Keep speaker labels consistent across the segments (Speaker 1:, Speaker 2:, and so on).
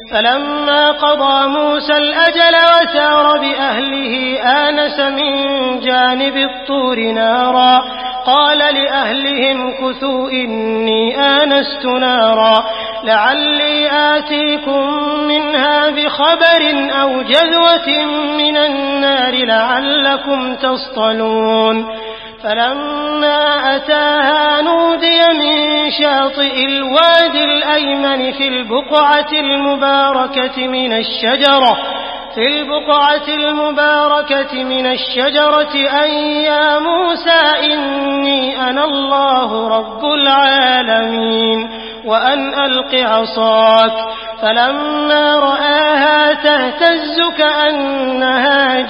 Speaker 1: فلما قضى موسى الأجل وسار بأهله آنس من جانب الطور نارا قال لأهلهم كثوا إني آنست نارا لعلي آتيكم منها بخبر أو جذوة من النار لعلكم تصطلون فلما أتاها نودي من شاطئ الوادي الأيمن في البقعة المباركة من الشجرة أن يا موسى إني أنا الله رب العالمين وأن ألق عصاك فلما رآها تهتز كأنها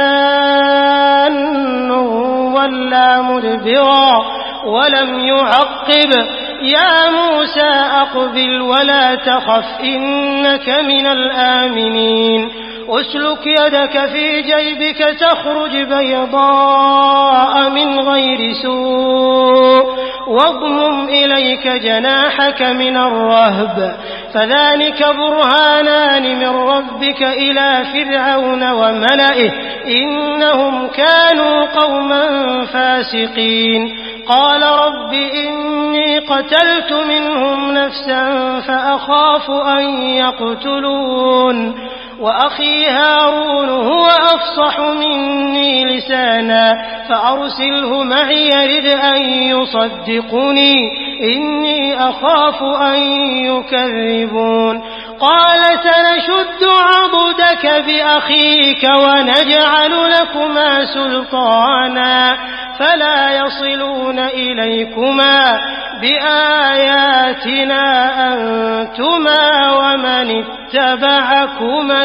Speaker 1: جان ولا مدبرا ولم يعقب يا موسى أقبل ولا تخف إنك من الآمنين أسلك يدك في جيبك تخرج بيضاء من غير سوء واضمم إليك جناحك من الرهب فذلك برهانان من ربك إلى فرعون وملئه إنهم كانوا قوما فاسقين قال رب إني قتلت منهم نفسا فأخاف أن يقتلون وأخي هارون هو أفصح مني لسانا فأرسله معي يرد أن يصدقني إني أخاف أن يكذبون قال سنشد عضدك بأخيك ونجعل لكما سلطانا فلا يصلون إليكما بآياتنا أنتما ومن اتبعكما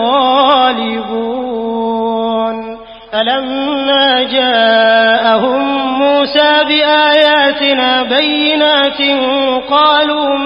Speaker 1: الغالبون فلما جاءهم موسى بآياتنا بينات قالوا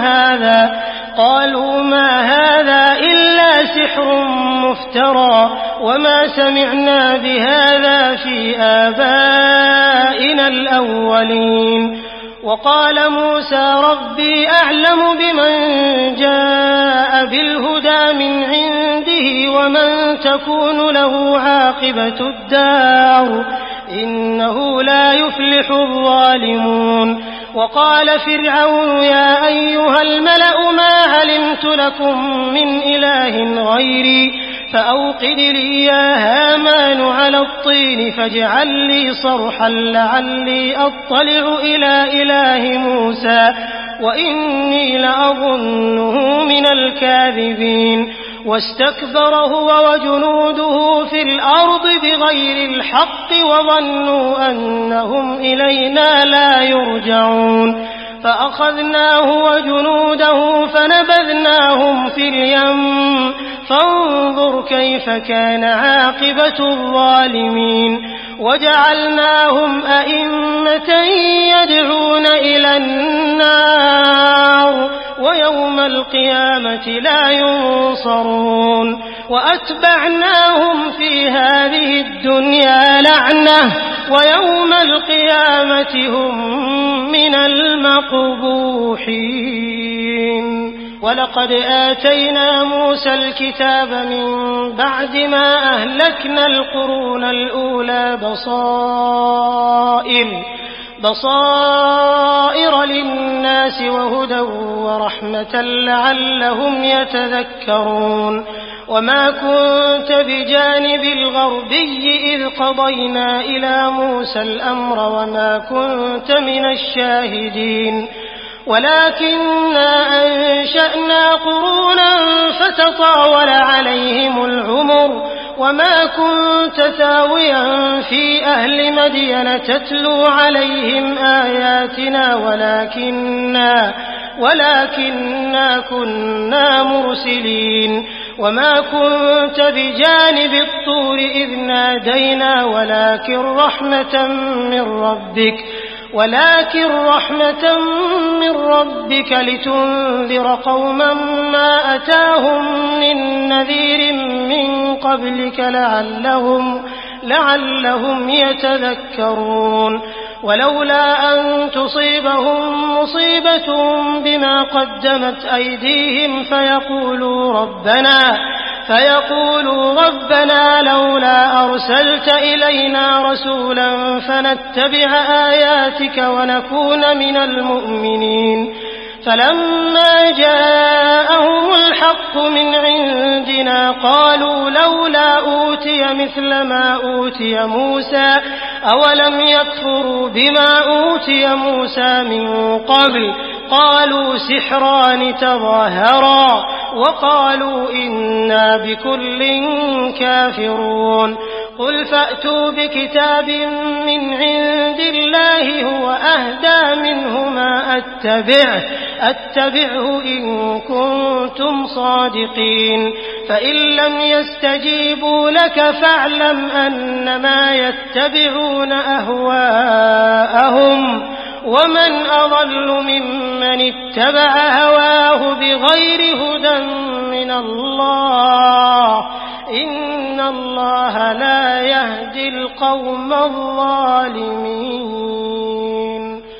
Speaker 1: ما هذا إلا سحر مفترى وما سمعنا بهذا في آبائنا الأولين وقال موسى ربي أعلم بمن جاء بالهدى من عنده ومن تكون له عاقبة الدار إنه لا يفلح الظالمون وقال فرعون يا أيها الملأ ما علمت لكم من إله غيري فأوقد لي يا هامان على الطين فاجعل لي صرحا لعلي أطلع إلى إله موسى وإني لأظنه من الكاذبين واستكبر هو وجنوده في الأرض بغير الحق وظنوا أنهم إلينا لا يرجعون فأخذناه وجنوده فنبذناهم في اليم فانظر كيف كان عاقبة الظالمين وجعلناهم أئمة يدعون إلى النار ويوم القيامة لا ينصرون وأتبعناهم في هذه الدنيا لعنة ويوم القيامة هم من المقبوحين ولقد آتينا موسى الكتاب من بعد ما أهلكنا القرون الأولى بصائر للناس وهدى ورحمة لعلهم يتذكرون وما كنت بجانب الغربي إذ قضينا إلى موسى الأمر وما كنت من الشاهدين ولكننا أنشأنا قرونا فتطاول عليهم العمر وما كنت ثاويا في أهل مدين تتلو عليهم آياتنا ولكننا كنا مرسلين وما كنت بجانب الطور إذ نادينا ولكن رحمة من ربك لتنذر قوما ما أتاهم من نذير من قبلك لعلهم يتذكرون ولولا أن تصيبهم مصيبة بما قدمت أيديهم فيقولوا ربنا لولا أرسلت إلينا رسولا فنتبع آياتك ونكون من المؤمنين. فلما جاءهم الحق من عندنا قالوا لولا أوتي مثل ما أوتي موسى أولم يكفروا بما أوتي موسى من قبل قالوا سحران تظاهرا وقالوا إنا بكل كافرون. قل فأتوا بكتاب من عند الله هو أهدى منهما أتبعه إن كنتم صادقين. فإن لم يستجيبوا لك فاعلم أنما يتبعون أهواءهم ومن أضل ممن اتبع هواه بغير هدى من الله إن الله لا يهدي القوم الظالمين.